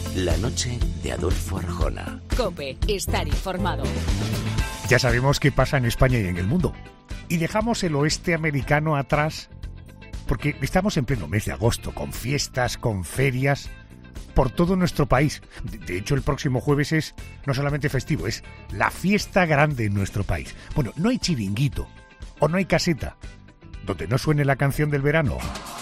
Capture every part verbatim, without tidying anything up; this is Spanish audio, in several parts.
La noche de Adolfo Arjona. COPE, estar informado. Ya sabemos qué pasa en España y en el mundo. Y dejamos el oeste americano atrás porque estamos en pleno mes de agosto, con fiestas, con ferias, por todo nuestro país. De hecho, el próximo jueves es no solamente festivo, es la fiesta grande en nuestro país. Bueno, no hay chiringuito o no hay caseta donde no suene la canción del verano.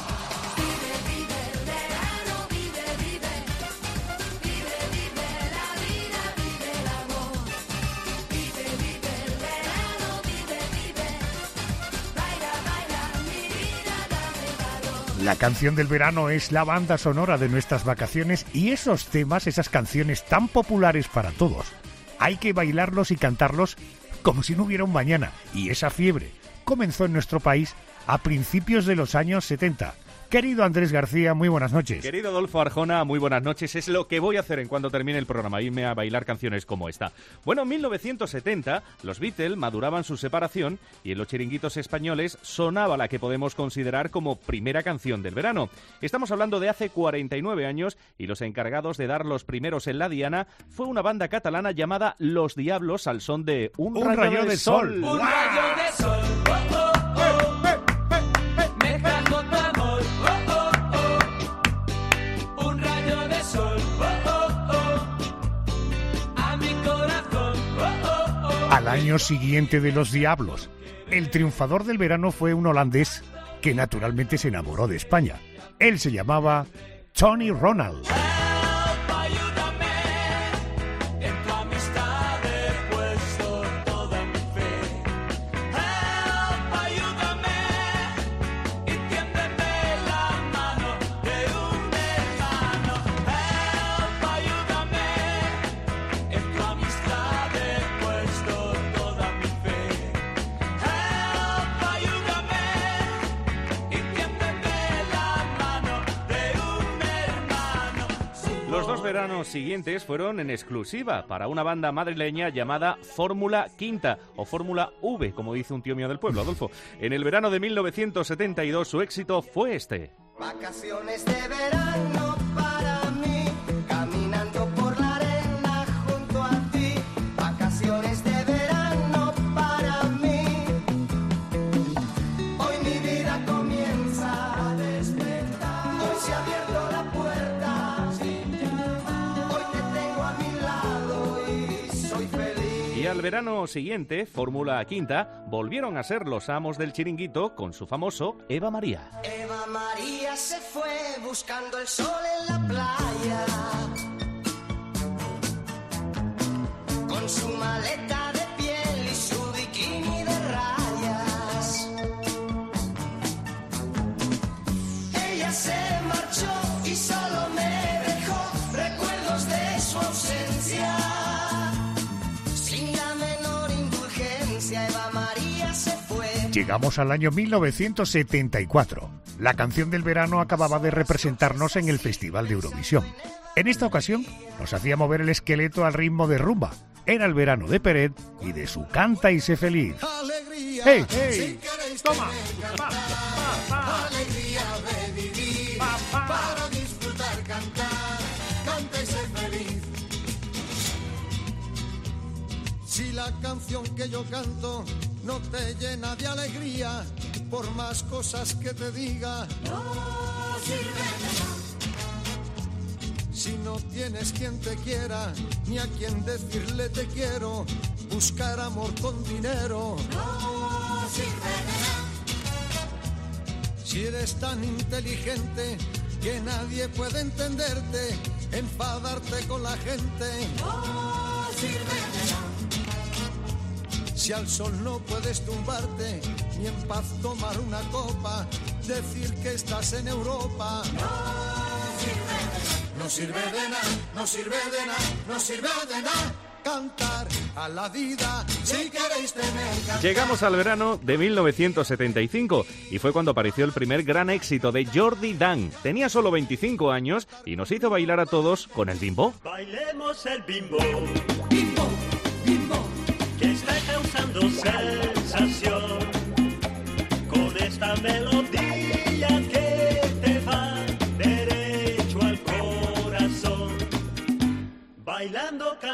La canción del verano es la banda sonora de nuestras vacaciones y esos temas, esas canciones tan populares para todos, hay que bailarlos y cantarlos como si no hubiera un mañana. Y esa fiebre comenzó en nuestro país a principios de los años setenta. Querido Andrés García, muy buenas noches. Querido Adolfo Arjona, muy buenas noches. Es lo que voy a hacer en cuanto termine el programa, irme a bailar canciones como esta. Bueno, en mil novecientos setenta, los Beatles maduraban su separación y en los chiringuitos españoles sonaba la que podemos considerar como primera canción del verano. Estamos hablando de hace cuarenta y nueve años y los encargados de dar los primeros en la diana fue una banda catalana llamada Los Diablos al son de Un, Un rayo, rayo de, de sol. sol. ¡Un rayo de sol! Oh, oh, oh. Me trajo tu amor. Oh, oh, oh. Un rayo de sol. Oh, oh, oh. A mi corazón. Oh, oh, oh. Al año siguiente de Los Diablos, el triunfador del verano fue un holandés que naturalmente se enamoró de España. Él se llamaba Tony Ronald. Los dos veranos siguientes fueron en exclusiva para una banda madrileña llamada Fórmula Quinta, o Fórmula V, como dice un tío mío del pueblo, Adolfo. En el verano de mil novecientos setenta y dos su éxito fue este. Vacaciones de verano para mí, caminando por la arena junto a ti. Vacaciones de verano para mí. Hoy mi vida comienza a despertar. Hoy se ha abierto la puerta sin llamar. Hoy te tengo a mi lado y soy feliz. Y al verano siguiente, Fórmula Quinta volvieron a ser los amos del chiringuito con su famoso Eva María. Eva María se fue buscando el sol en la playa, con su maleta de piel y su bikini de rayas. Ella se marchó y solo me dejó recuerdos de su ausencia. Sin la menor indulgencia, Eva María se fue. Llegamos al año mil novecientos setenta y cuatro. La canción del verano acababa de representarnos en el Festival de Eurovisión. En esta ocasión nos hacía mover el esqueleto al ritmo de rumba. Era el verano de Peret y de su Canta y sé feliz. Alegría, ¡Hey, hey! si queréis ¡Toma! tener cantar, alegría de vivir, para disfrutar, cantar, canta y sé feliz. Si la canción que yo canto no te llena de alegría, por más cosas que te diga, no sirve de nada. Si no tienes quien te quiera, ni a quien decirle te quiero, buscar amor con dinero, no sirve de nada. Si eres tan inteligente que nadie puede entenderte, enfadarte con la gente, no sirve de nada. Si al sol no puedes tumbarte, ni en paz tomar una copa, decir que estás en Europa, no sirve de nada. No sirve de nada, no sirve de nada, no sirve de nada. Cantar a la vida, si queréis tener cantar. Llegamos al verano de mil novecientos setenta y cinco y fue cuando apareció el primer gran éxito de Jordi Dan. Tenía solo veinticinco años y nos hizo bailar a todos con el bimbo. Bailemos el bimbo, Bimbo, bimbo. que está causando sensación con esta melodía que te va derecho al corazón.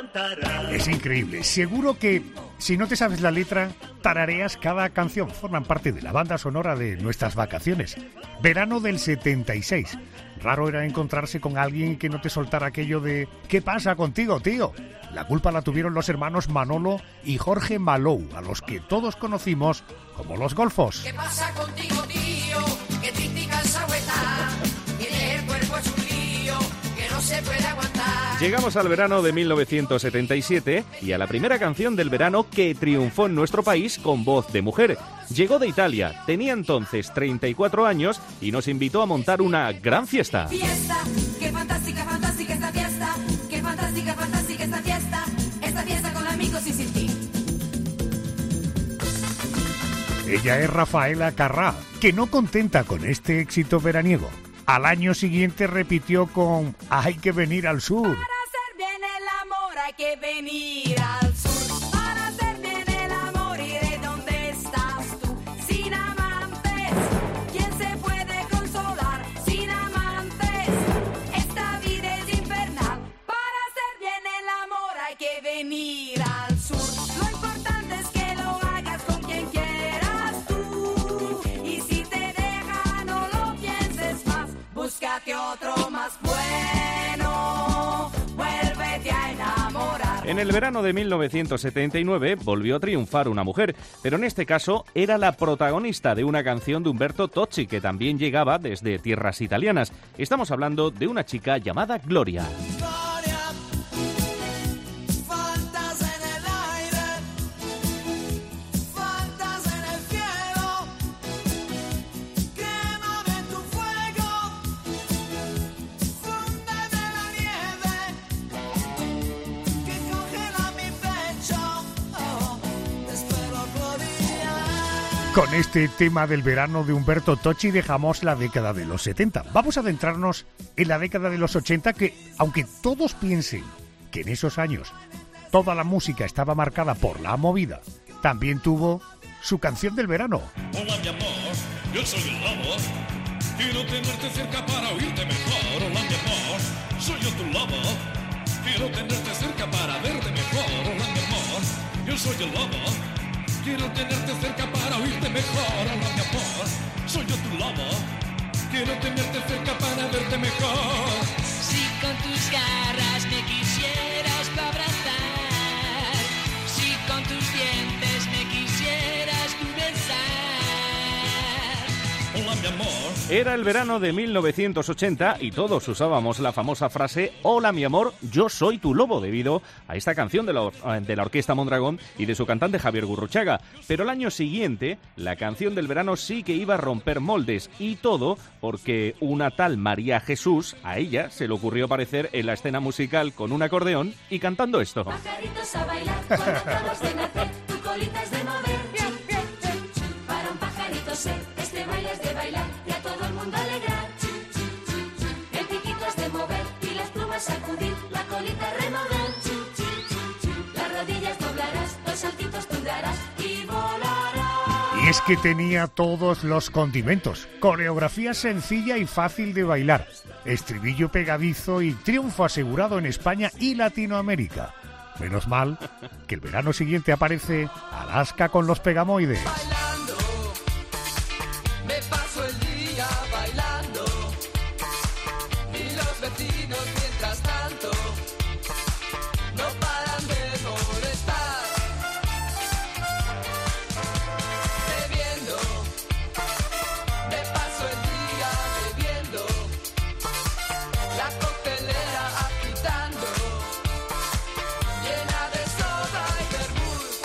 cantará. Es increíble. Seguro que si no te sabes la letra, tarareas cada canción. Forman parte de la banda sonora de nuestras vacaciones. Verano del setenta y seis. Raro era encontrarse con alguien que no te soltara aquello de ¿qué pasa contigo, tío? La culpa la tuvieron los hermanos Manolo y Jorge Malou, a los que todos conocimos como los Golfos. ¿Qué pasa contigo, tío? Que triste y cansado está. Tienes el cuerpo es un lío que no se puede aguantar. Llegamos al verano de mil novecientos setenta y siete y a la primera canción del verano que triunfó en nuestro país con voz de mujer. Llegó de Italia, tenía entonces treinta y cuatro años y nos invitó a montar una gran fiesta. Fiesta, qué fantástica, fantástica esta fiesta. Qué fantástica, fantástica esta fiesta. Esta fiesta con amigos y sin ti. Ella es Rafaela Carrà, que no contenta con este éxito veraniego, al año siguiente repitió con Hay que venir al sur. Para hacer bien el amor hay que venir al sur. Para hacer bien el amor iré donde estás tú. Sin amantes, ¿quién se puede consolar? Sin amantes, esta vida es infernal. Para hacer bien el amor hay que venir al sur. Lo importante es que lo hagas con quien quieras tú. Y si te deja no lo pienses más. Búscate otro más bueno, vuélvete a enamorar. En el verano de mil novecientos setenta y nueve volvió a triunfar una mujer, pero en este caso era la protagonista de una canción de Umberto Tocci, que también llegaba desde tierras italianas. Estamos hablando de una chica llamada Gloria. Con este tema del verano de Umberto Tocci dejamos la década de los setenta. Vamos a adentrarnos en la década de los ochenta, que, aunque todos piensen que en esos años toda la música estaba marcada por la movida, también tuvo su canción del verano. Hola, mi amor, yo soy el lobo. Quiero tenerte cerca para oírte mejor. Hola, mi amor, soy yo tu lobo. Quiero tenerte cerca para verte mejor. Hola, mi amor, yo soy el lobo. Quiero tenerte cerca para oírte mejor. Hola, mi amor, soy yo tu lobo. Quiero tenerte cerca para verte mejor. Si con tus garras me quisieras pa' abrazar, si con tus dientes me quisieras tú besar. Hola, mi amor. Era el verano de mil novecientos ochenta y todos usábamos la famosa frase Hola, mi amor, yo soy tu lobo, debido a esta canción de la, or- de la Orquesta Mondragón y de su cantante Javier Gurruchaga. Pero el año siguiente, la canción del verano sí que iba a romper moldes, y todo porque una tal María Jesús, a ella se le ocurrió aparecer en la escena musical con un acordeón y cantando esto. Pajaritos a bailar, cuando acabas de nacer, tu colita es de mover. Chu, chu, chu, chu. Para un pajarito ser, este baile es de bailar y a todo el mundo alegrar. Chu, chu, chu, chu. El piquito es de mover y las plumas sacudir, la colita remover. Chu, chu, chu, chu. Las rodillas doblarás, los saltitos tú darás y volarás. Y es que tenía todos los condimentos. Coreografía sencilla y fácil de bailar. Estribillo pegadizo y triunfo asegurado en España y Latinoamérica. Menos mal que el verano siguiente aparece Alaska con los Pegamoides. Bailando, me paso el día bailando y los vecinos mientras tanto no paran de molestar. Bebiendo, me paso el día bebiendo, la coctelera agitando, llena de soda y vermut.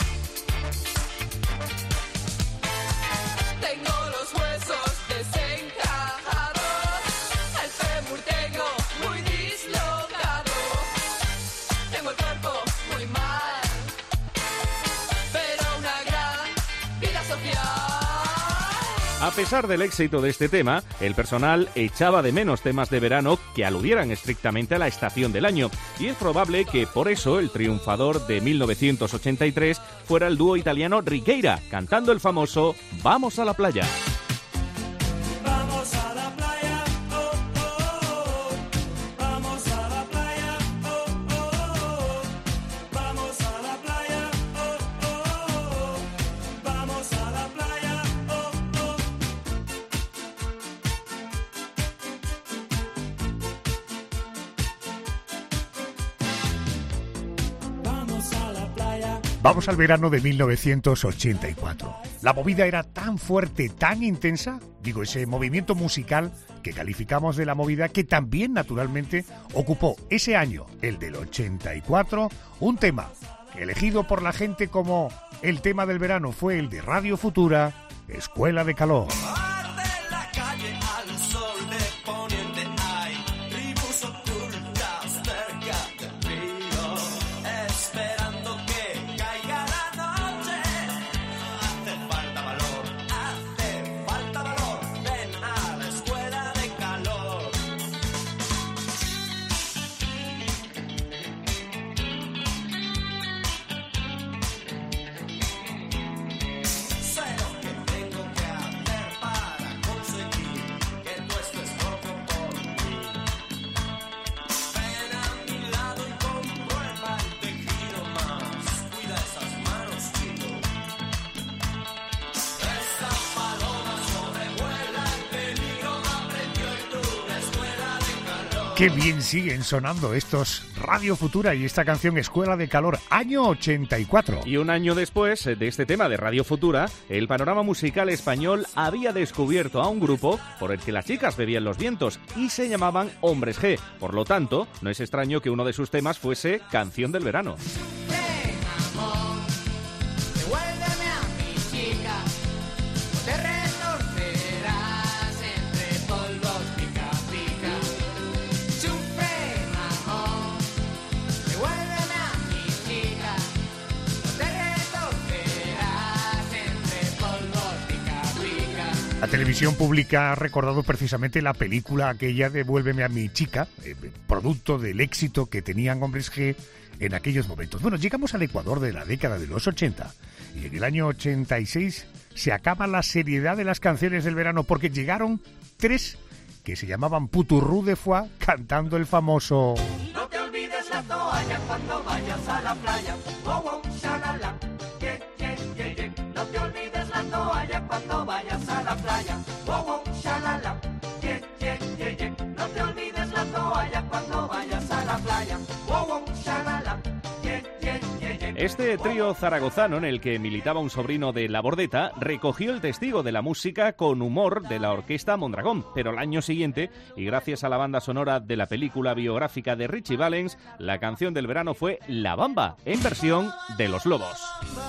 Tengo los huesos desencajados, el fémur tengo muy dislocado, tengo el cuerpo muy mal, pero una gran vida social. A pesar del éxito de este tema, el personal echaba de menos temas de verano que aludieran estrictamente a la estación del año, y es probable que por eso el triunfador de mil novecientos ochenta y tres fuera el dúo italiano Riqueira, cantando el famoso Vamos a la playa. Vamos a la playa, oh, oh, oh. Vamos a la playa, oh, oh, oh. Vamos al verano de mil novecientos ochenta y cuatro. La movida era tan fuerte, tan intensa, digo, ese movimiento musical que calificamos de la movida, que también naturalmente ocupó ese año, el del ochenta y cuatro, un tema elegido por la gente como el tema del verano. Fue el de Radio Futura, Escuela de Calor. Qué bien siguen sonando estos Radio Futura y esta canción Escuela de Calor, año ochenta y cuatro. Y un año después de este tema de Radio Futura, el panorama musical español había descubierto a un grupo por el que las chicas bebían los vientos y se llamaban Hombres G. Por lo tanto, no es extraño que uno de sus temas fuese Canción del Verano. La televisión pública ha recordado precisamente la película aquella de Vuélveme a mi chica, eh, producto del éxito que tenían Hombres G en aquellos momentos. Bueno, llegamos al Ecuador de la década de los ochenta y en el año ochenta y seis se acaba la seriedad de las canciones del verano porque llegaron tres que se llamaban Puturrú de Foix cantando el famoso... No te olvides la toalla cuando vayas a la playa. Oh, oh, shalala. Yeah, yeah, yeah, yeah. No te olvides la toalla cuando vayas a la playa. Oh, oh, shalala. Yeah, yeah, yeah, yeah. No te olvides la toalla cuando vayas a la playa. Oh, oh, shalala. Yeah, yeah, yeah, yeah. Este trío zaragozano, en el que militaba un sobrino de La Bordeta, recogió el testigo de la música con humor de la orquesta Mondragón, pero al año siguiente, y gracias a la banda sonora de la película biográfica de Richie Valens, la canción del verano fue La Bamba, en versión de Los Lobos.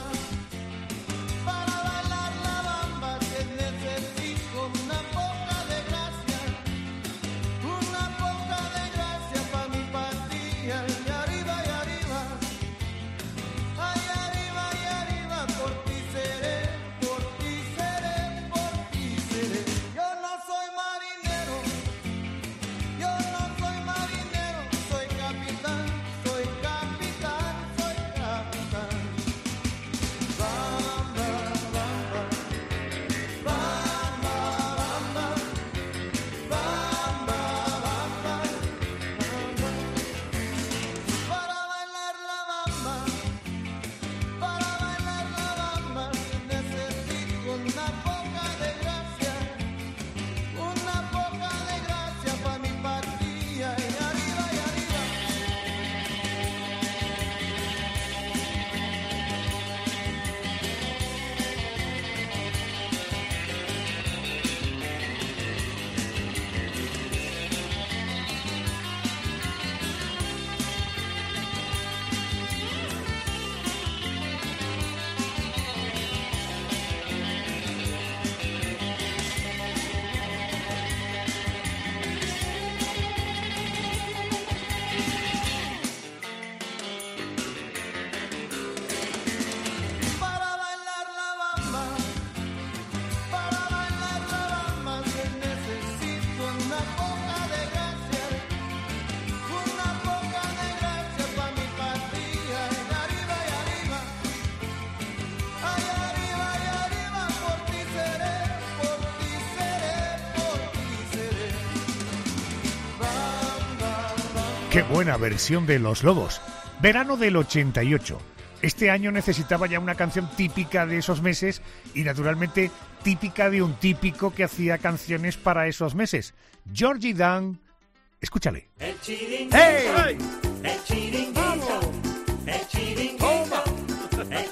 ¡Qué buena versión de Los Lobos! Verano del ochenta y ocho. Este año necesitaba ya una canción típica de esos meses y naturalmente típica de un típico que hacía canciones para esos meses. Georgie Dan, escúchale. El chiringuito, ¡Hey! el chiringuito, el chiringuito, el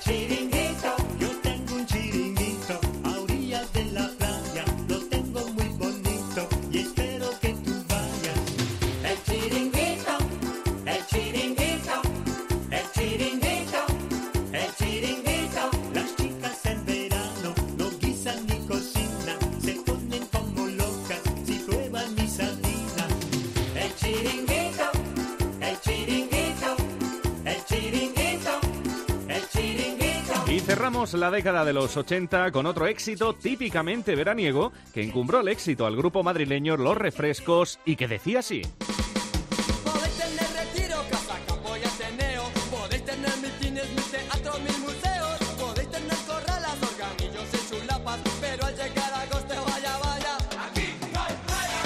Cerramos la década de los ochenta con otro éxito típicamente veraniego que encumbró el éxito al grupo madrileño Los Refrescos y que decía así. Podéis tener retiro, casa, campo y ateneo. Podéis tener mitines, mil teatros, mil museos. Podéis tener corralas, organillos y chulapas. Pero al llegar a agosto, vaya, vaya, aquí no hay playa.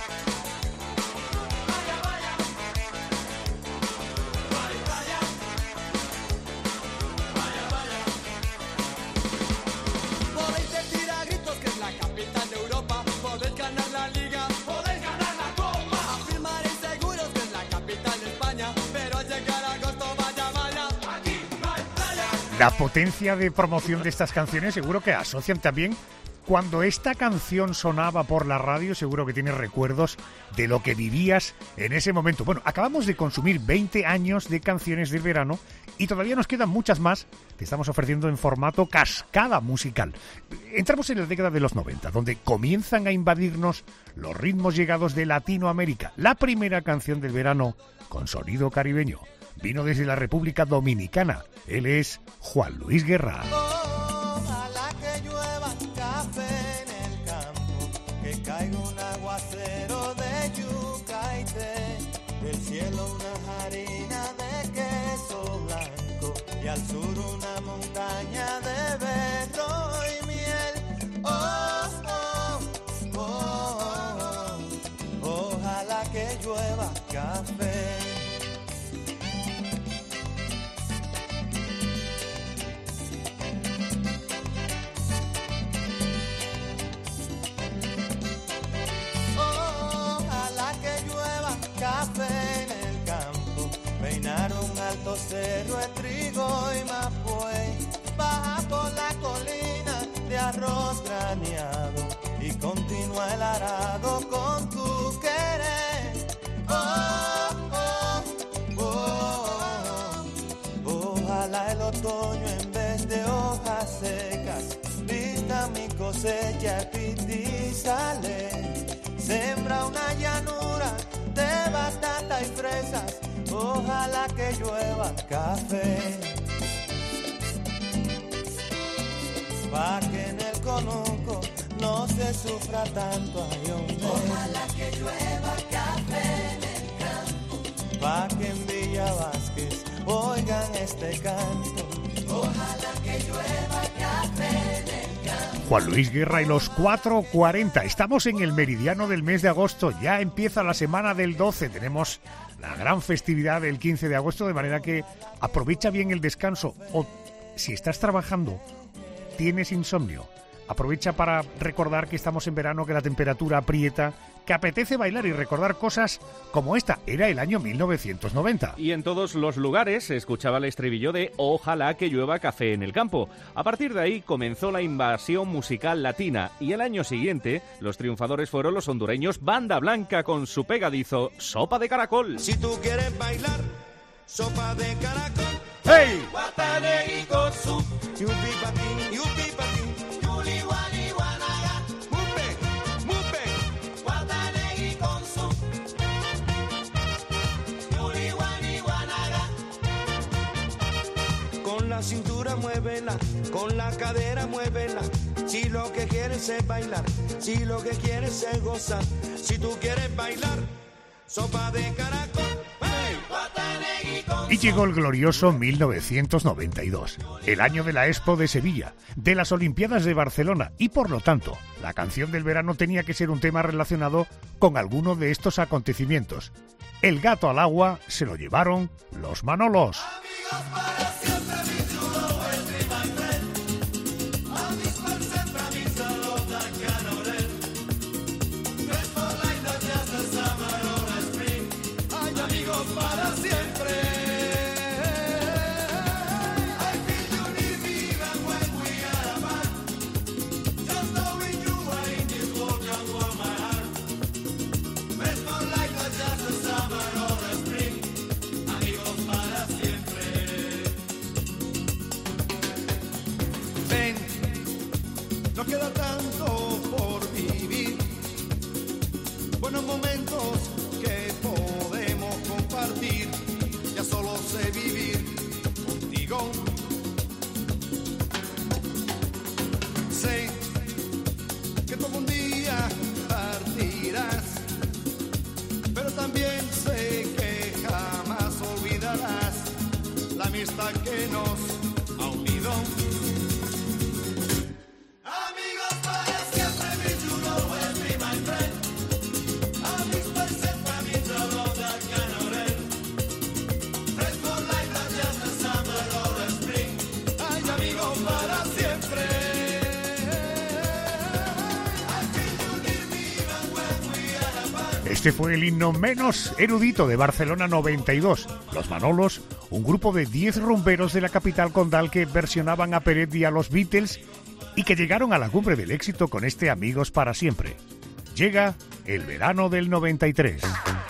Vaya, vaya. No hay playa. Vaya, vaya. Podéis decir a gritos que es la capital de Europa. Podéis ganar la liga, podéis ganar la copa. Afirmaréis seguros que es la capital de España. Pero al llegar a agosto, vaya, vaya, aquí no hay playa. La potencia de promoción de estas canciones seguro que asocian también. Cuando esta canción sonaba por la radio, seguro que tienes recuerdos de lo que vivías en ese momento. Bueno, acabamos de consumir veinte años de canciones del verano y todavía nos quedan muchas más que estamos ofreciendo en formato cascada musical. Entramos en la década de los noventa, donde comienzan a invadirnos los ritmos llegados de Latinoamérica. La primera canción del verano con sonido caribeño vino desde la República Dominicana. Él es Juan Luis Guerra. Ojalá que llueva café en el campo, que caiga un aguacero de yuca y té, del cielo una harina de queso blanco y al sur una montaña de berro y miel. Oh, oh, oh, oh, ojalá que llueva café. Café en el campo, peinar un alto cerro de trigo y mapuey, baja por la colina de arroz graneado y continúa el arado con tu querer. Oh, oh, oh, oh, ojalá el otoño en vez de hojas secas pinta mi cosecha y sale, sembra una llanura de batata y fresas, ojalá que llueva café, pa' que en el conuco no se sufra tanto ayunde. Ojalá que llueva café en el campo, pa' que en Villa Vázquez oigan este canto. Ojalá que llueva café en el campo. Juan Luis Guerra y los cuatro cuarenta. Estamos en el meridiano del mes de agosto. Ya empieza la semana del doce. Tenemos la gran festividad del quince de agosto, de manera que aprovecha bien el descanso. O si estás trabajando, tienes insomnio, aprovecha para recordar que estamos en verano, que la temperatura aprieta, que apetece bailar y recordar cosas como esta. Era el año mil novecientos noventa. Y en todos los lugares se escuchaba el estribillo de Ojalá que llueva café en el campo. A partir de ahí comenzó la invasión musical latina y el año siguiente los triunfadores fueron los hondureños Banda Blanca con su pegadizo Sopa de Caracol. Si tú quieres bailar, sopa de caracol. ¡Hey! Guatanegui con su yupi patín, yupi patín, yuli wani wanaga, mupe, mupe. Guatanegui con su yuli wani wanaga. Con la cintura muévela, con la cadera muévela. Si lo que quieres es bailar, si lo que quieres es gozar, si tú quieres bailar, sopa de caracol. Y llegó el glorioso mil novecientos noventa y dos, el año de la Expo de Sevilla, de las Olimpiadas de Barcelona, y por lo tanto, la canción del verano tenía que ser un tema relacionado con alguno de estos acontecimientos. El gato al agua se lo llevaron los Manolos. Para siempre. I feel you need me even when we are apart. Just knowing you are in this world can warm my heart. Best for life, not just the summer or the spring. Amigos para siempre. Ven, no queda tanto por vivir. Buenos momentos que podemos compartir. amistad que nos ha unido. Amigos para siempre, me you know will be my friend. Amigos para siempre, me the love that cannot end. Friends for life, not just the summer or the spring. Ay, amigos para siempre. Este fue el himno menos erudito de Barcelona noventa y dos. Los Manolos, un grupo de diez rumberos de la capital condal que versionaban a Peret y a los Beatles y que llegaron a la cumbre del éxito con este Amigos para siempre. Llega el verano del noventa y tres.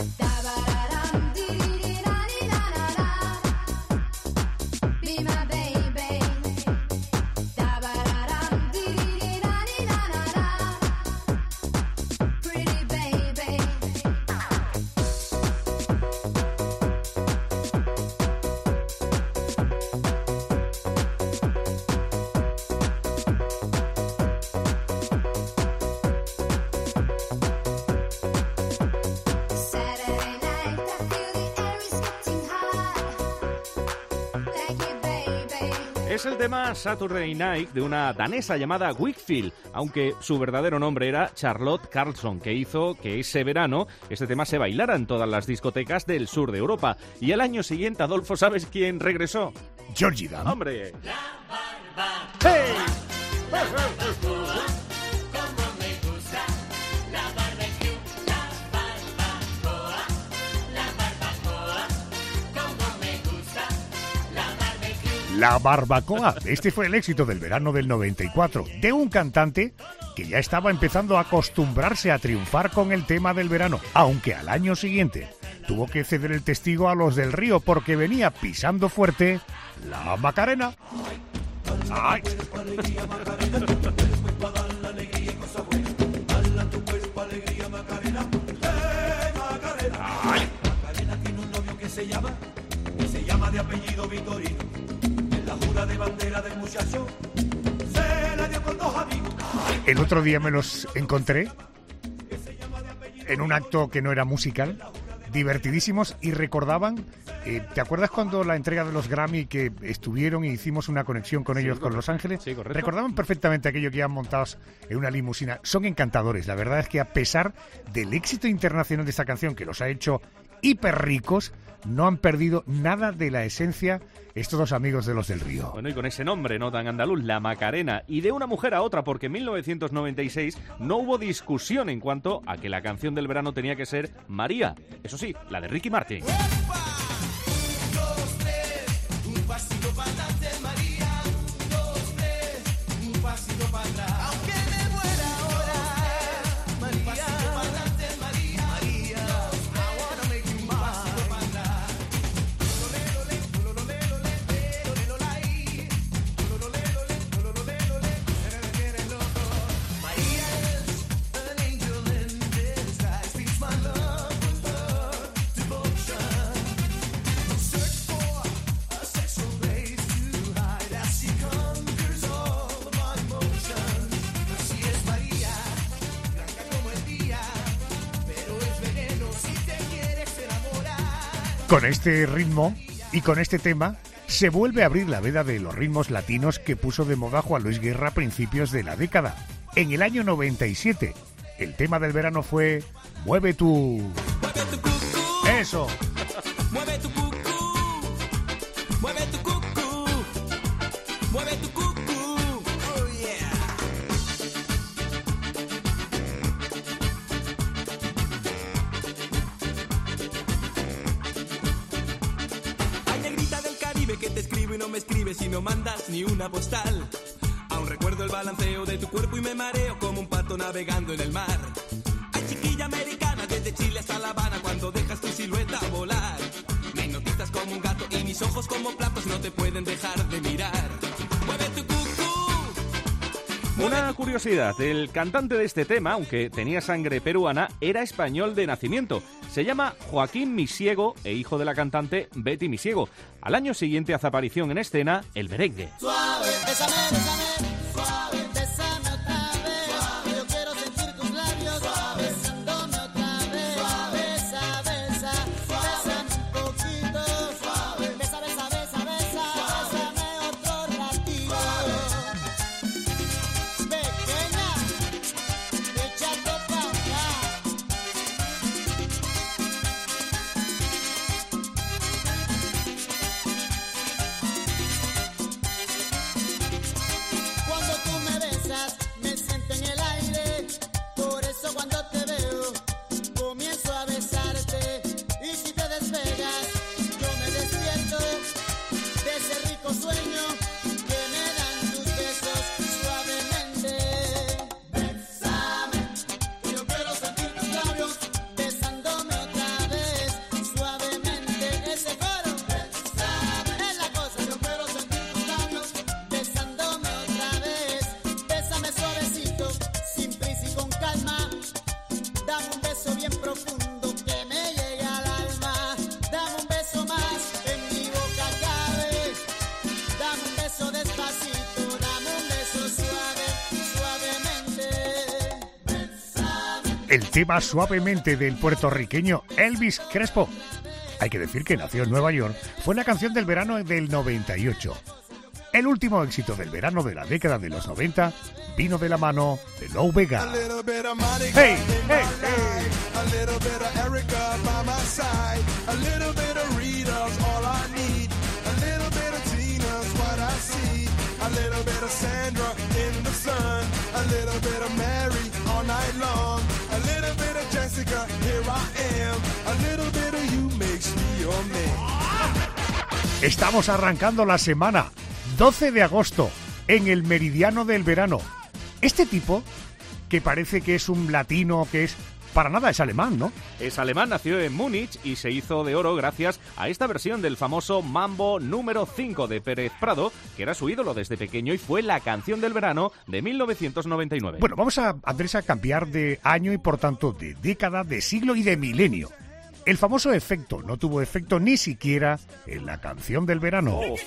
Es el tema Saturday Night de una danesa llamada Wakefield, aunque su verdadero nombre era Charlotte Carlson, que hizo que ese verano este tema se bailara en todas las discotecas del sur de Europa. Y al año siguiente, Adolfo, ¿sabes quién regresó? Georgie Dan. ¡Hombre! ¡Hey! La barbacoa. Este fue el éxito del verano del noventa y cuatro, de un cantante que ya estaba empezando a acostumbrarse a triunfar con el tema del verano, aunque al año siguiente tuvo que ceder el testigo a los del Río porque venía pisando fuerte la Macarena. ¡Ay! ¡Ay! Macarena tiene un novio que se llama, que se llama de apellido Vitorino. La jura de bandera del muchacho se la dio con dos amigos. El otro día me los encontré en un acto que no era musical, divertidísimos, y recordaban, eh, ¿te acuerdas cuando la entrega de los Grammy que estuvieron y hicimos una conexión con ellos, sí, con Los Ángeles? Sí, correcto. Recordaban perfectamente aquello que iban montados en una limusina. Son encantadores. La verdad es que a pesar del éxito internacional de esta canción, que los ha hecho hiper ricos, no han perdido nada de la esencia estos dos amigos de los del Río. Bueno, y con ese nombre no tan andaluz, la Macarena, y de una mujer a otra, porque en mil novecientos noventa y seis no hubo discusión en cuanto a que la canción del verano tenía que ser María. Eso sí, la de Ricky Martin. Dos, tres, un pasito para adelante, María. Dos, tres, un pasito para atrás. Aunque me muera ahora, María. Un pasito para adelante, María. María, I wanna make you mine. Un pasito para atrás. María es an angel in disguise. Speaks my love with love, devotion. Search for a sexual place to hide as she conquers all of my emotions. Así es María, blanca como el día, pero es veneno si te quieres enamorar. Con este ritmo y con este tema se vuelve a abrir la veda de los ritmos latinos que puso de moda Juan Luis Guerra a principios de la década. En el año noventa y siete, el tema del verano fue Mueve tu... Mueve tu cucú, ¡Eso! mueve tu cucú, mueve tu cucú, mueve tu cucú, oh yeah. Ay, negrita del Caribe que te escribo y no me escribes y no mandas ni una postal. Aún recuerdo el balanceo de tu cuerpo y me mareo como un pato navegando en el mar. Ay, chiquilla americana, desde Chile hasta La Habana, cuando dejas tu silueta volar. Me hipnotizas como un gato y mis ojos como platos no te pueden dejar de mirar. Mueve tu cucú. Una curiosidad, el cantante de este tema, aunque tenía sangre peruana, era español de nacimiento. Se llama Joaquín Misiego e hijo de la cantante Betty Misiego. Al año siguiente hace aparición en escena el merengue. Suave, bésame, bésame, suave, bésame otra vez. Suave, yo quiero sentir tus labios suave, besándome otra vez. Suave, besa, besa, bésame un poquito. Suave, besa, besa, besa, besa. el tema Suavemente del puertorriqueño Elvis Crespo. Hay que decir que nació en Nueva York, fue la canción del verano del noventa y ocho. El último éxito del verano de la década de los noventa vino de la mano de Lou Bega. ¡Hey! ¡Hey! Estamos arrancando la semana doce de agosto en el meridiano del verano. Este tipo, que parece que es un latino, que es... Para nada es alemán, ¿no? Es alemán, nació en Múnich y se hizo de oro gracias a esta versión del famoso Mambo número cinco de Pérez Prado, que era su ídolo desde pequeño y fue la canción del verano de mil novecientos noventa y nueve. Bueno, vamos a, Andrés, a cambiar de año y por tanto de década, de siglo y de milenio. El famoso efecto no tuvo efecto ni siquiera en la canción del verano. Oh.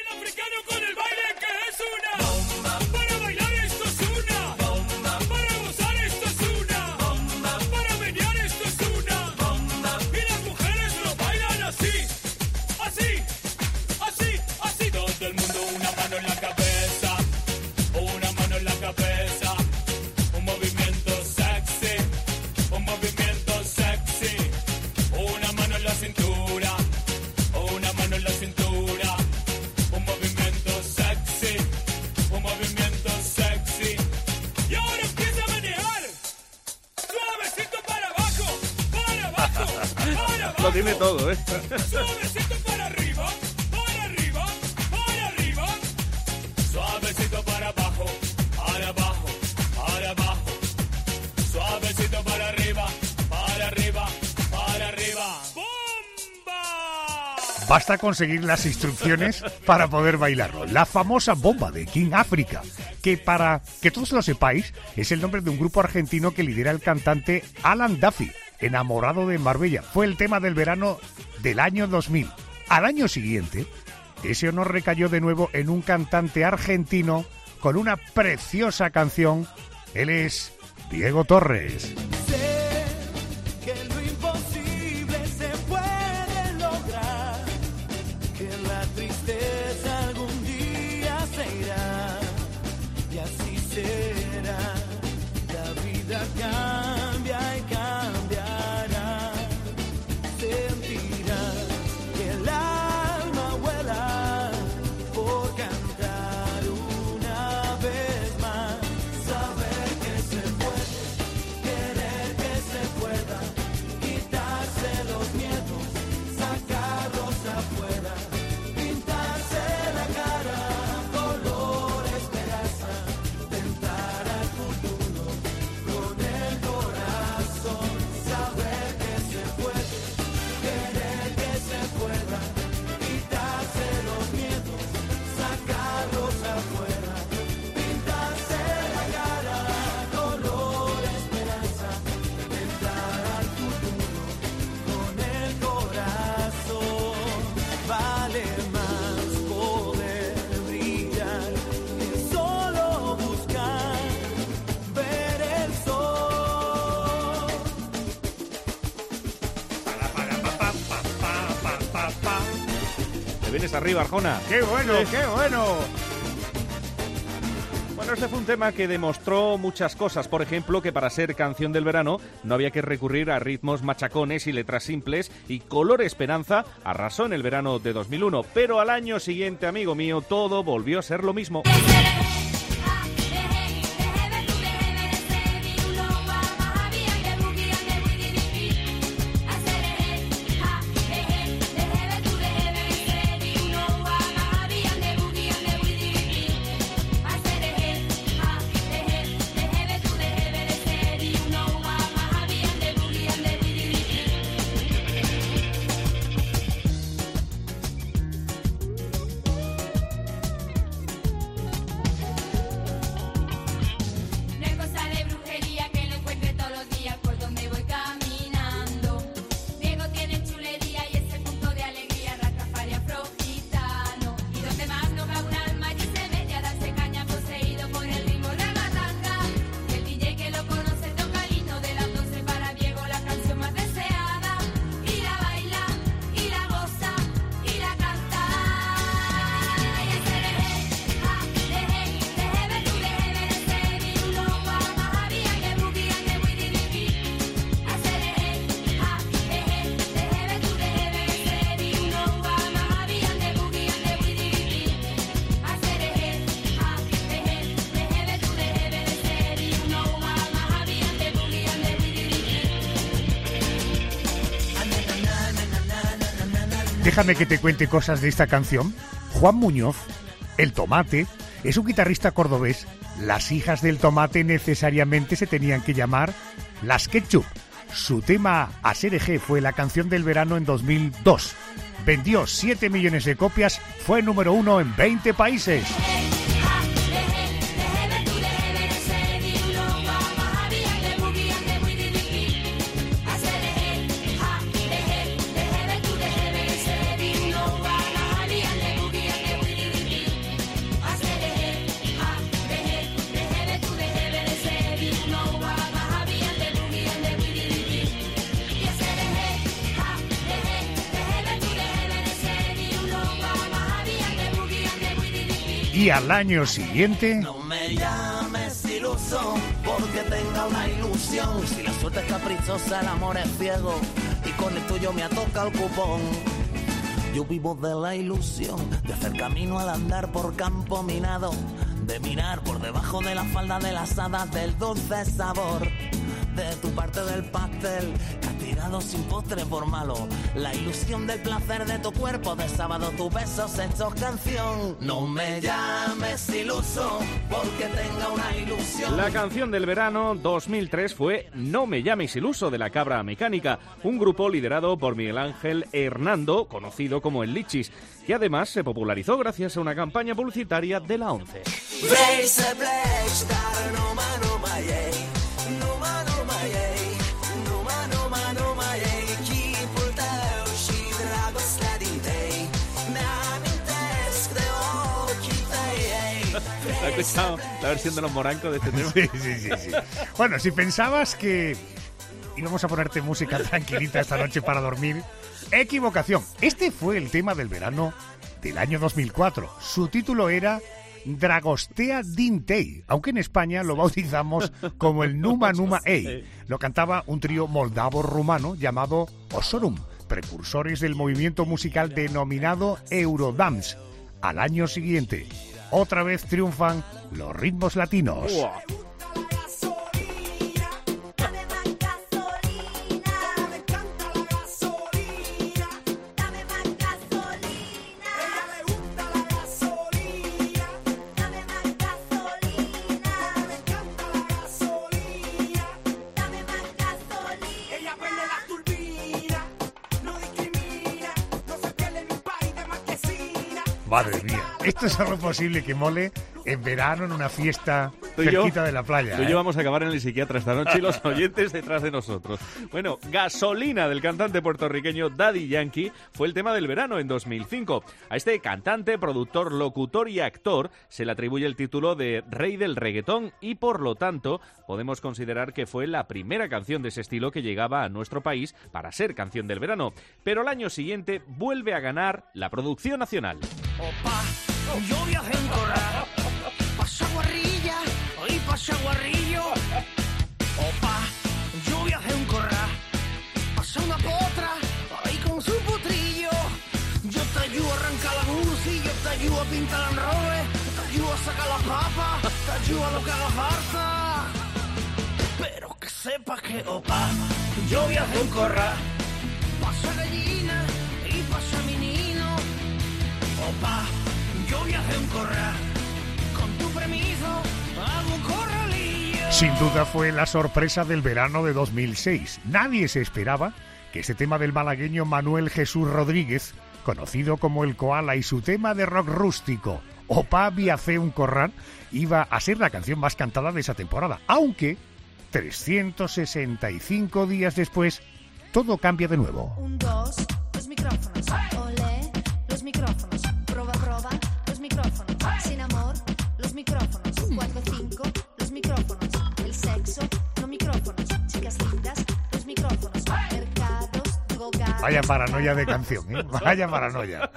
Lo tiene todo, ¿eh? Suavecito para arriba, para arriba, para arriba. Suavecito para abajo, para abajo, para abajo. Suavecito para arriba, para arriba, para arriba. ¡Bomba! Basta conseguir las instrucciones para poder bailarlo. La famosa bomba de King África, que para que todos lo sepáis, es el nombre de un grupo argentino que lidera el cantante Alan Duffy. Enamorado de Marbella, fue el tema del verano del año dos mil. Al año siguiente, ese honor recayó de nuevo en un cantante argentino con una preciosa canción. Él es Diego Torres. Sé que lo imposible se puede lograr, que la tristeza algún día se irá, y así será. La vida cambia y cambia. Vienes arriba, Arjona. ¡Qué bueno, Sí. qué bueno! Bueno, este fue un tema que demostró muchas cosas. Por ejemplo, que para ser canción del verano no había que recurrir a ritmos machacones y letras simples, y Color Esperanza arrasó en el verano de dos mil uno. Pero al año siguiente, amigo mío, todo volvió a ser lo mismo. Déjame que te cuente cosas de esta canción. Juan Muñoz, el Tomate, es un guitarrista cordobés. Las hijas del Tomate necesariamente se tenían que llamar Las Ketchup. Su tema Asereje fue la canción del verano en dos mil dos. Vendió siete millones de copias, fue número uno en veinte países. Y al año siguiente... No me llames iluso porque tenga una ilusión. Si la suerte es caprichosa, el amor es ciego y con el tuyo me atoca el cupón. Yo vivo de la ilusión de hacer camino al andar por campo minado, de mirar por debajo de la falda de las hadas del dulce sabor de tu parte del pastel, que has tirado sin postre por malo. La ilusión del placer de tu cuerpo, de sábado tus besos hechos canción. No me llames iluso porque tenga una ilusión. La canción del verano dos mil tres fue No me llames iluso, de La Cabra Mecánica, un grupo liderado por Miguel Ángel Hernando, conocido como el Lichis, que además se popularizó gracias a una campaña publicitaria de la ONCE. ¿Has escuchado la versión de los morancos de este tema? Sí, sí, sí, sí. Bueno, si pensabas que íbamos a ponerte música tranquilita esta noche para dormir, equivocación. Este fue el tema del verano del año dos mil cuatro. Su título era Dragostea Dintei, aunque en España lo bautizamos como el Numa Numa Ei. Lo cantaba un trío moldavo-rumano llamado Osorum, precursores del movimiento musical denominado Eurodance. Al año siguiente, otra vez triunfan los ritmos latinos. Wow. Madre mía, esto es algo posible que mole en verano en una fiesta Tú y cerquita yo, de la playa. Tú y ¿eh? yo vamos a acabar en el psiquiatra esta noche y los oyentes detrás de nosotros. Bueno, Gasolina, del cantante puertorriqueño Daddy Yankee, fue el tema del verano en dos mil cinco. A este cantante, productor, locutor y actor se le atribuye el título de Rey del Reggaetón y, por lo tanto, podemos considerar que fue la primera canción de ese estilo que llegaba a nuestro país para ser canción del verano. Pero al año siguiente vuelve a ganar la producción nacional. Opa, yo viajé en corral, pasa guarrilla y pasa guarrillo. Opa, yo viajé en corral, pasa una potra ahí con su potrillo. Yo te ayudo a arrancar la buzi, yo te ayudo a pintar el robe, te ayudo a sacar la papa, te ayudo a lo que haga falta. Pero que sepas que, opa, yo viajé en corral, pasa gallina y pasa menino. Opa, yo viajé en corral, con tu permiso hago un corralillo. Sin duda fue la sorpresa del verano de dos mil seis. Nadie se esperaba que este tema del malagueño Manuel Jesús Rodríguez, conocido como el Koala, y su tema de rock rústico, Opa, viajé un corral, iba a ser la canción más cantada de esa temporada. Aunque trescientos sesenta y cinco días después, todo cambia de nuevo. Un, dos, los micrófonos. Olé, los micrófonos. Proba, proba, los micrófonos. Sin amor, los micrófonos. Cuatro, cinco, los micrófonos. El sexo, los micrófonos. Chicas lindas, los micrófonos. Mercados, drogados. Vaya paranoia de canción, ¿eh? Vaya paranoia.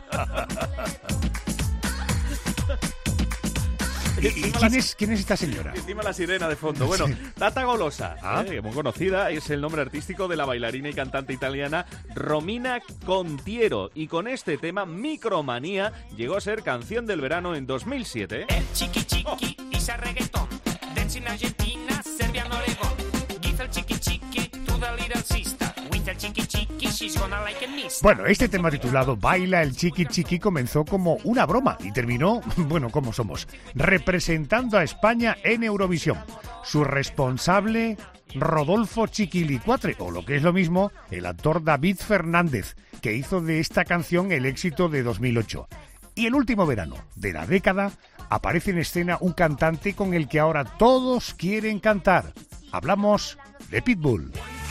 ¿Y, y quién, es, quién es esta señora? Encima la sirena de fondo. Bueno, Sí. Tata Golosa, Ah. eh, muy conocida, es el nombre artístico de la bailarina y cantante italiana Romina Contiero. Y con este tema, Micromanía, llegó a ser canción del verano en dos mil siete. El chiqui chiqui isa reggaeton, dance in Argentina, Serbia, Oregon. Give el chiqui chiqui to the little sister, with el chiqui chiqui she's gonna like me. Bueno, este tema titulado Baila el Chiqui Chiqui comenzó como una broma y terminó, bueno, como somos, representando a España en Eurovisión. Su responsable, Rodolfo Chiquilicuatre, o lo que es lo mismo, el actor David Fernández, que hizo de esta canción el éxito de dos mil ocho. Y el último verano de la década aparece en escena un cantante con el que ahora todos quieren cantar. Hablamos de Pitbull.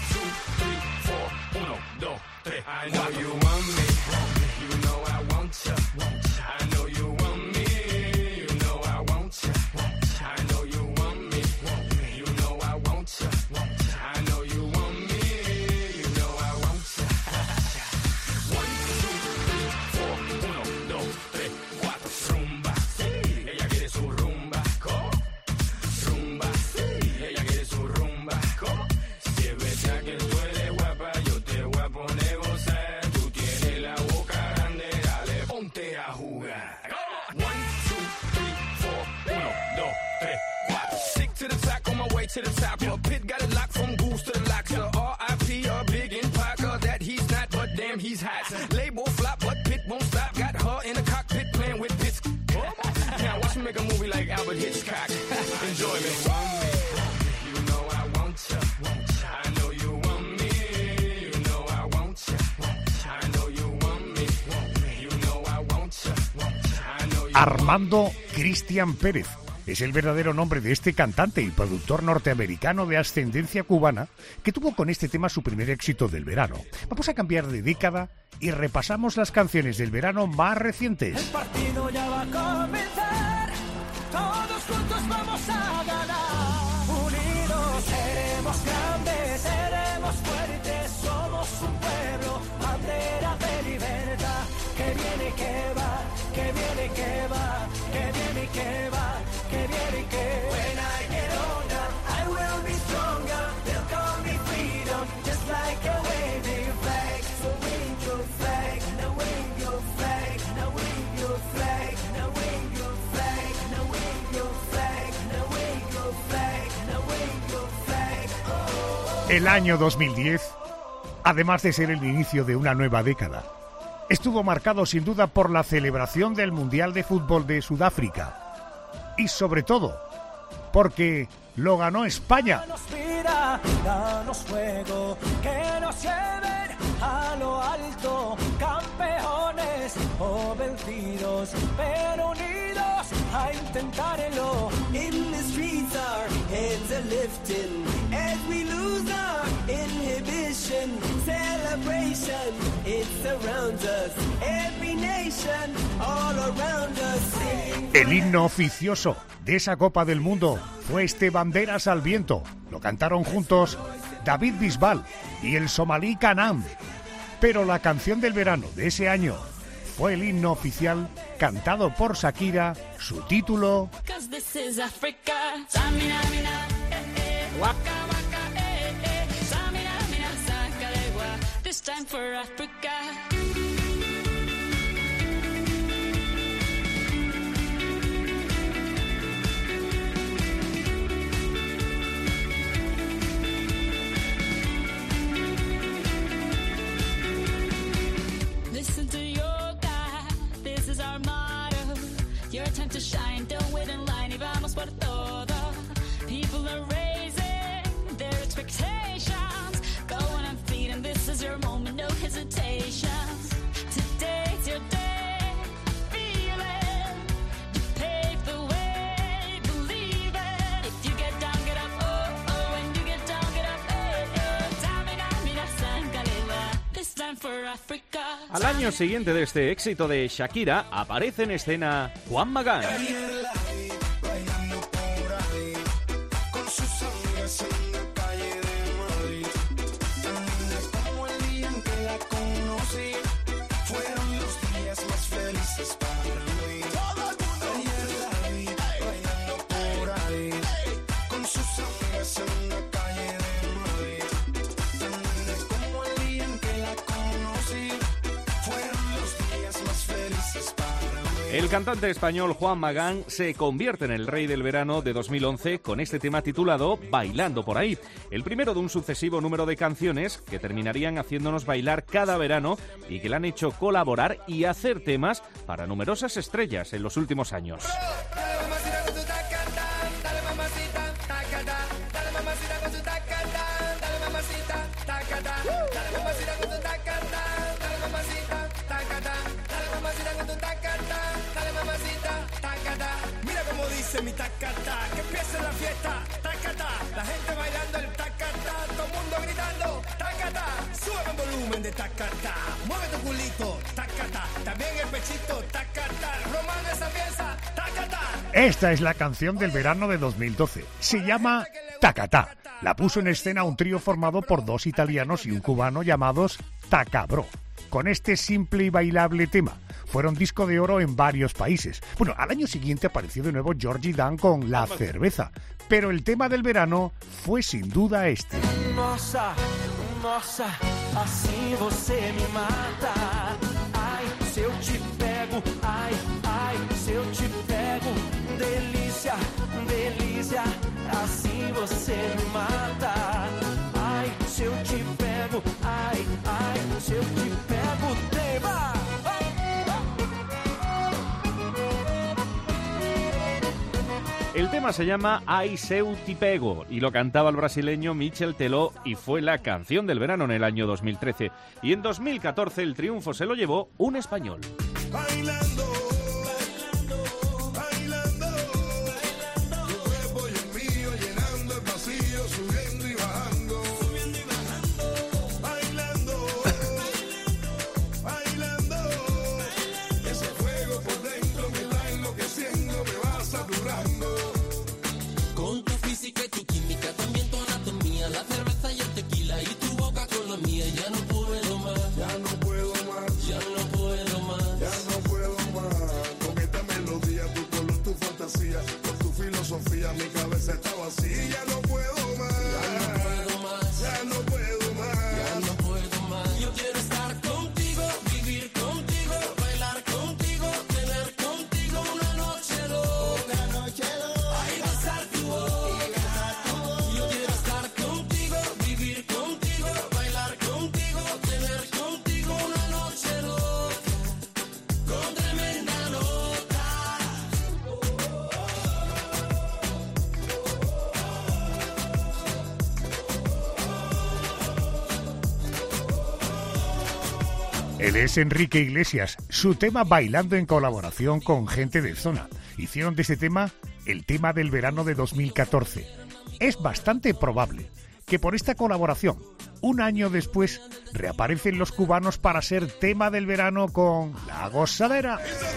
I know you want me, you know I want you. I know you want me, you know I want you. I know you want me, you know I want you. I know you want me, you know I want you. One, two, three, four, uno, dos, tres, cuatro, rumba. Ella quiere su rumba, rumba. Ella quiere su rumba, si es verdad que tú eres guapa, yo te voy a poner. A jugar. One, two, three, four, uno, dos, tres, cuatro. Stick to the track on my way to the top. My pit got it locked from goose to the locks. The R I P a big in Parker that he's not, but damn he's hot. Label flop, but Pit won't stop. Got her in the cockpit playing with bits. Now watch me make a movie like Albert Hitchcock. Enjoy me. You know I want you. I know you want me. You know I want you. I know you want me. You know I want you. Armando Cristian Pérez es el verdadero nombre de este cantante y productor norteamericano de ascendencia cubana que tuvo con este tema su primer éxito del verano. Vamos a cambiar de década y repasamos las canciones del verano más recientes. El partido ya va a comenzar, todos juntos vamos a ganar. Unidos seremos grandes, seremos fuertes, somos un pueblo, bandera de libertad. Que viene, que va, que viene, que va, que viene, que va, que viene, que va. When I get older, I will be stronger. They'll call me freedom, just like a waving flag. So wave your flag, now wave your flag, now wave your flag, now wave your flag, now wave your flag, now wave your flag, now wave your flag. Oh. El año dos mil diez, además de ser el inicio de una nueva década, estuvo marcado sin duda por la celebración del Mundial de Fútbol de Sudáfrica y sobre todo porque lo ganó España. Danos vida, danos fuego, que nos lleven a lo alto, campeones o vencidos, pero unidos a intentarlo. In the streets our heads are lifting as we lose our inhibition. Celebration, it surrounds us, every nation all around us. El himno oficioso de esa Copa del Mundo fue este Banderas al Viento. Lo cantaron juntos David Bisbal y el somalí Kanam. Pero la canción del verano de ese año fue el himno oficial cantado por Shakira, su título Listen to your God, this is our motto. Your time to shine, don't wait in line y vamos por todo. People are raising their expectations. Go on and feed and this is your moment, no hesitations. Today's your day, feel it. You pave the way, believe it. If you get down, get up, oh, oh. When you get down, get up, eh, eh. Tamina, mira, Sangaleva. This time for Africa. Al año siguiente de este éxito de Shakira, aparece en escena Juan Magán. El cantante español Juan Magán se convierte en el rey del verano de dos mil once con este tema titulado Bailando por ahí, el primero de un sucesivo número de canciones que terminarían haciéndonos bailar cada verano y que le han hecho colaborar y hacer temas para numerosas estrellas en los últimos años. Mira cómo dice mi tacata, que empiece la fiesta, tacata, la gente bailando el tacata, todo el mundo gritando, tacata, sube el volumen de tacata, mueve tu culito, tacata, también el pechito, tacata, Román esa pieza, tacata. Esta es la canción del verano de dos mil doce. Se llama Tacatá. La puso en escena un trío formado por dos italianos y un cubano llamados Tacabro. Con este simple y bailable tema, fueron disco de oro en varios países. Bueno, al año siguiente apareció de nuevo Georgie Dan con La Cerveza, pero el tema del verano fue sin duda este. Nossa, nossa, assim você me mata. Ai, se eu te pego, ai, ai, se eu te pego, delícia, delícia, assim você me mata. Ai, se eu te pego, ai, ai, se eu te pego, tema. El tema se llama Ai seu ti pego y lo cantaba el brasileño Michel Teló y fue la canción del verano en el año dos mil trece. Y en dos mil catorce el triunfo se lo llevó un español. Bailando, bailando, bailando, tu cuerpo y el mío llenando el vacío, subiendo y bajando, subiendo y bajando, bailando, bailando, bailando, ese fuego por dentro me va enloqueciendo, me va saturando. Con tu física y tu química, también tu anatomía, la cerveza y el tequila y tu boca con la mía, ya no puedo más, ya no puedo más, ya no puedo más, ya no puedo más. Con esta melodía, tu color, tu fantasía, con tu filosofía, mi cabeza está vacía, ya no puedo más, ya no puedo más, ya no puedo más, ya no puedo más. Yo quiero estar contigo, vivir contigo, bailar contigo, tener contigo una noche loca, una noche loca. Ay, besar tu boca. Yo quiero estar contigo, vivir contigo, bailar contigo, tener contigo una noche loca, con tremenda nota. Él es Enrique Iglesias, su tema bailando en colaboración con gente de zona. Hicieron de este tema el tema del verano de dos mil catorce. Es bastante probable que por esta colaboración, un año después, reaparecen los cubanos para ser tema del verano con La Gozadera.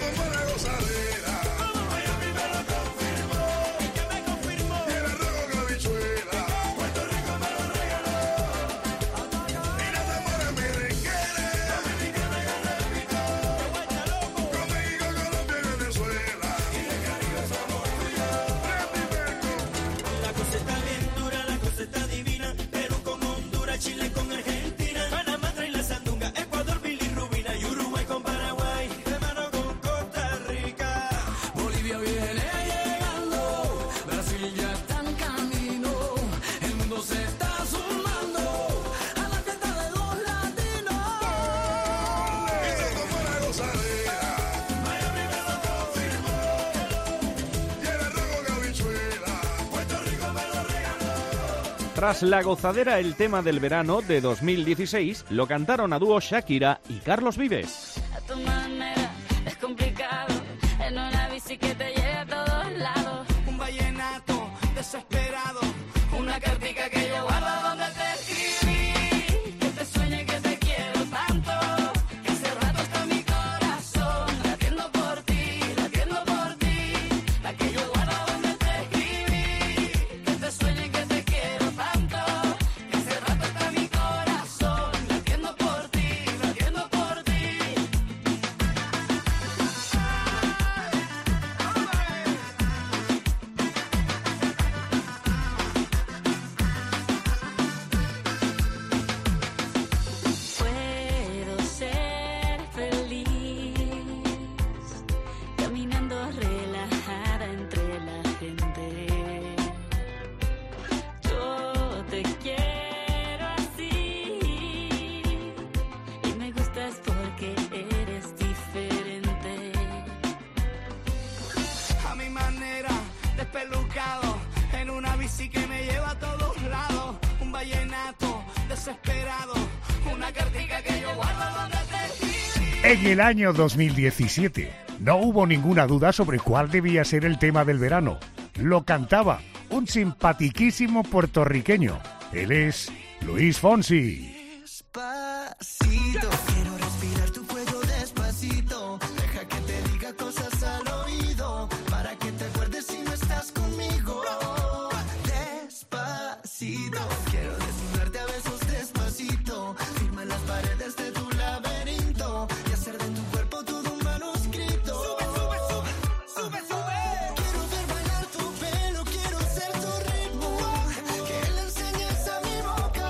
La cosa está bien dura, la cosa está divina, Perú con Honduras, Chile con Argentina, Panamá trae la sandunga, Ecuador, bilirrubina y Uruguay con Paraguay, hermano con Costa Rica. Bolivia viene llegando, Brasil ya está en camino, el mundo se está sumando a la fiesta de los latinos. Eso no fue la gozadera, Miami me lo confirmó, y el arroz con habichuela. Puerto Rico me lo regaló. Tras La Gozadera, el tema del verano de dos mil dieciséis, lo cantaron a dúo Shakira y Carlos Vives. A tu manera es complicado, en una bici que te lleve a todos lados. Un vallenato desesperado, Una cartica que yo guardo donde te escribí, que te sueñe que te quiero tanto, que hace rato está mi corazón latiendo por ti, latiendo por ti. La que yo guardo donde te escribí, que te sueñe que te quiero tanto, que hace rato está mi corazón latiendo por ti, latiendo por ti. En el año dos mil diecisiete no hubo ninguna duda sobre cuál debía ser el tema del verano. Lo cantaba un simpatiquísimo puertorriqueño. Él es Luis Fonsi. Despacito, quiero respirar tu cuello despacito. Deja que te diga cosas al oído, para que te acuerdes si no estás conmigo. Despacito, quiero desnudarte a besos despacito. Firma en las paredes de tu laberinto y hacer de tu cuerpo todo un manuscrito. Sube, sube, sube, sube, sube. Quiero ver bailar tu pelo, quiero ser tu ritmo. Que le enseñes a mi boca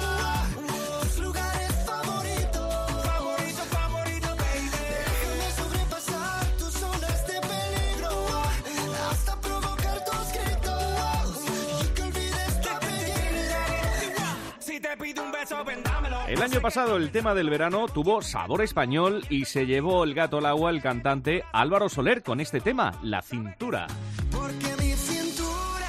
tus lugares favoritos. Favorito, favorito, baby. Déjame sobrepasar tus zonas de peligro hasta provocar tus gritos y que olvides tu apellido. Si te pido un beso, vendámelo. El año pasado el tema del verano tuvo sabor español y se llevó el gato al agua el cantante Álvaro Soler con este tema, La Cintura. Porque mi cintura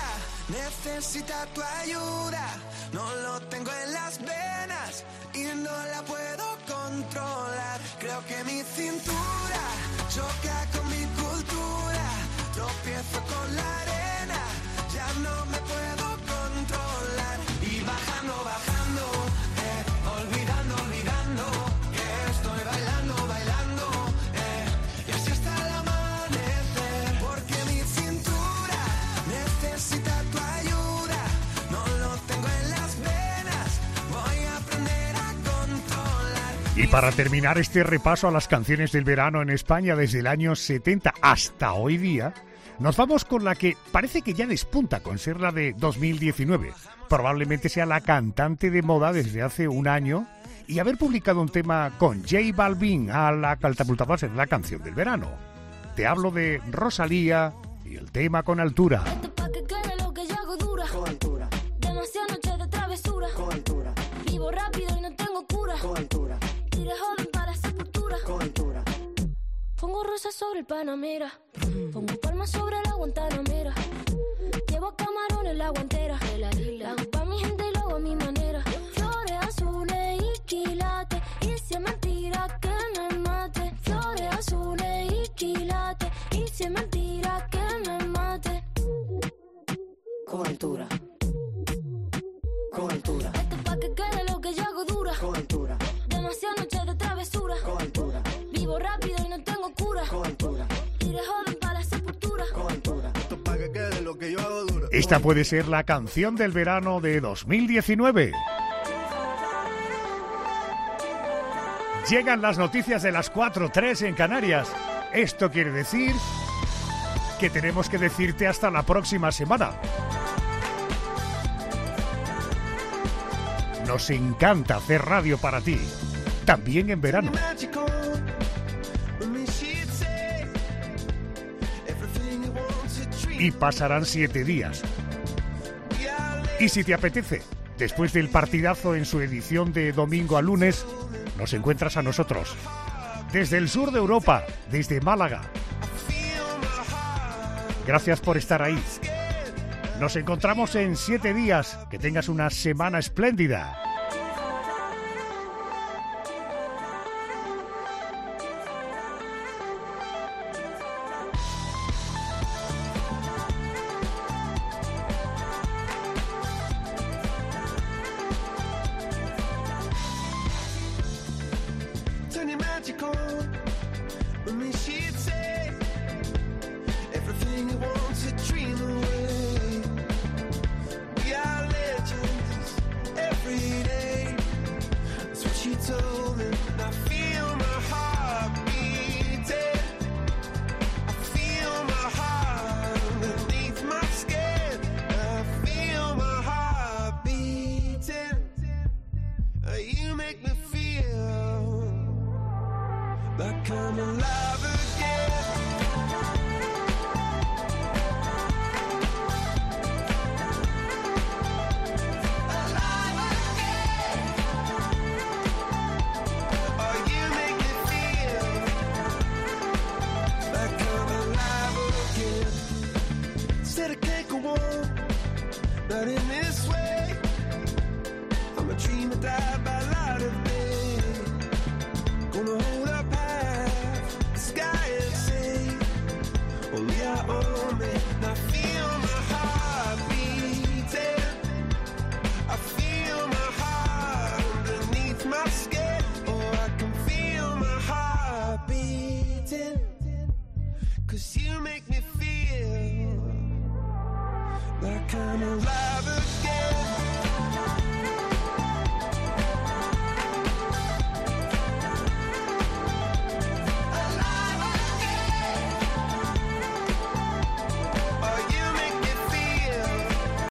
necesita tu ayuda. No lo tengo en las venas y no la puedo controlar. Creo que mi cintura choca con mi cultura. Tropiezo con la arena, ya no me puedo controlar. Y bajando, bajando, eh, olvidando, olvidando que estoy bailando, bailando, eh, y así hasta el amanecer. Porque mi cintura necesita tu ayuda. No lo tengo en las venas, voy a aprender a controlar. Y para terminar este repaso a las canciones del verano en España desde el año setenta hasta hoy día, nos vamos con la que parece que ya despunta con ser la de dos mil diecinueve. Probablemente sea la cantante de moda desde hace un año y haber publicado un tema con J Balvin a la catapultado a ser la canción del verano. Te hablo de Rosalía y el tema Con Altura. Esto pa' que quede lo que yo hago dura. Con altura. Demasiadas noches de travesura. Con altura. Vivo rápido y no tengo cura. Con altura. Tiré joven para la sepultura. Con altura. Pongo rosas sobre el Panamera. Pongo palmas sobre la Guantanamera. Llevo camarones en la guantera. La hago pa' mi gente y lo hago a mi manera. Flores azules y quilates. Y si es mentira que me mate. Flores azules y quilates. Y si es mentira que me mate. Con altura. Con altura. Esto pa' que quede lo que yo hago dura. Con altura. Demasiadas noches de travesura. Con altura. Vivo rápido y no tengo cura. Con altura. Tiré joven para la sepultura. Con altura. Esto pa' que quede lo que yo hago dura. Esta puede ser la canción del verano de dos mil diecinueve. Llegan las noticias de las cuatro tres en Canarias. Esto quiere decir que tenemos que decirte hasta la próxima semana. Nos encanta hacer radio para ti, también en verano. Y pasarán siete días. Y si te apetece, después del partidazo en su edición de domingo a lunes, nos encuentras a nosotros. Desde el sur de Europa, desde Málaga. Gracias por estar ahí. Nos encontramos en siete días. Que tengas una semana espléndida. Turn your magic on with me, she'd say everything you want to dream away. We are legends every day. That's what she told me. I feel my heart beating. I feel my heart underneath my skin. I feel my heart beating. You make me feel like I'm alive again. Alive again. Oh, you make me feel like I'm alive again. Said I can't go on, not in this way. I'm a dream that died by light of day. Gonna hold